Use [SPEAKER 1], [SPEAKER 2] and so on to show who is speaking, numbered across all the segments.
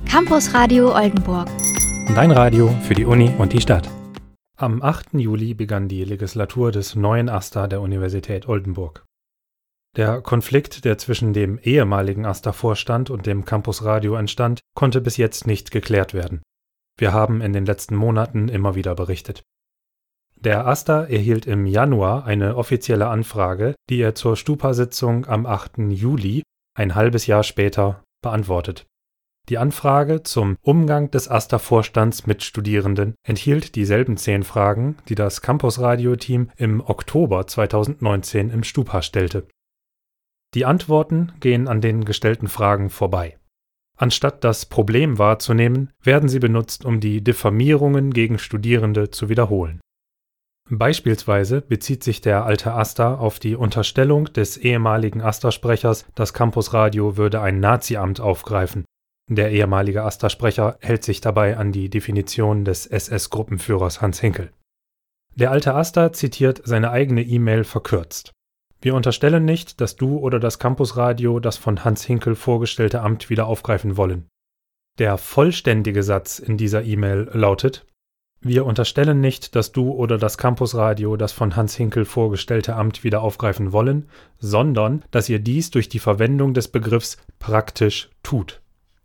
[SPEAKER 1] Campus Radio Oldenburg.
[SPEAKER 2] Dein Radio für die Uni und die Stadt. Am 8. Juli begann die Legislatur des neuen AStA der Universität Oldenburg. Der Konflikt, der zwischen dem ehemaligen AStA-Vorstand und dem Campus Radio entstand, konnte bis jetzt nicht geklärt werden. Wir haben in den letzten Monaten immer wieder berichtet. Der AStA erhielt im Januar eine offizielle Anfrage, die er zur Stupa-Sitzung am 8. Juli, ein halbes Jahr später, beantwortet. Die Anfrage zum Umgang des AStA-Vorstands mit Studierenden enthielt dieselben 10 Fragen, die das Campus-Radio-Team im Oktober 2019 im Stupa stellte. Die Antworten gehen an den gestellten Fragen vorbei. Anstatt das Problem wahrzunehmen, werden sie benutzt, um die Diffamierungen gegen Studierende zu wiederholen. Beispielsweise bezieht sich der alte AStA auf die Unterstellung des ehemaligen AStA-Sprechers, das Campus Radio würde ein Nazi-Amt aufgreifen. Der ehemalige AStA-Sprecher hält sich dabei an die Definition des SS-Gruppenführers Hans Hinkel. Der alte AStA zitiert seine eigene E-Mail verkürzt. Wir unterstellen nicht, dass du oder das Campusradio das von Hans Hinkel vorgestellte Amt wieder aufgreifen wollen. Der vollständige Satz in dieser E-Mail lautet: Wir unterstellen nicht, dass du oder das Campusradio das von Hans Hinkel vorgestellte Amt wieder aufgreifen wollen, sondern dass ihr dies durch die Verwendung des Begriffs praktisch tut.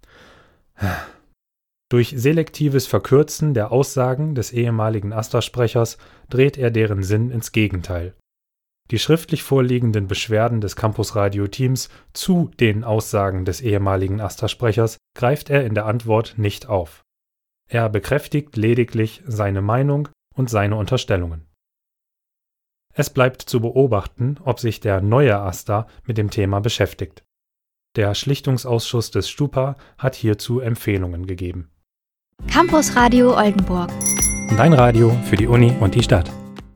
[SPEAKER 2] Durch selektives Verkürzen der Aussagen des ehemaligen AStA-Sprechers dreht er deren Sinn ins Gegenteil. Die schriftlich vorliegenden Beschwerden des Campus-Radio-Teams zu den Aussagen des ehemaligen AStA-Sprechers greift er in der Antwort nicht auf. Er bekräftigt lediglich seine Meinung und seine Unterstellungen. Es bleibt zu beobachten, ob sich der neue AStA mit dem Thema beschäftigt. Der Schlichtungsausschuss des Stupa hat hierzu Empfehlungen gegeben.
[SPEAKER 1] Campus Radio Oldenburg.
[SPEAKER 2] Dein Radio für die Uni und die Stadt.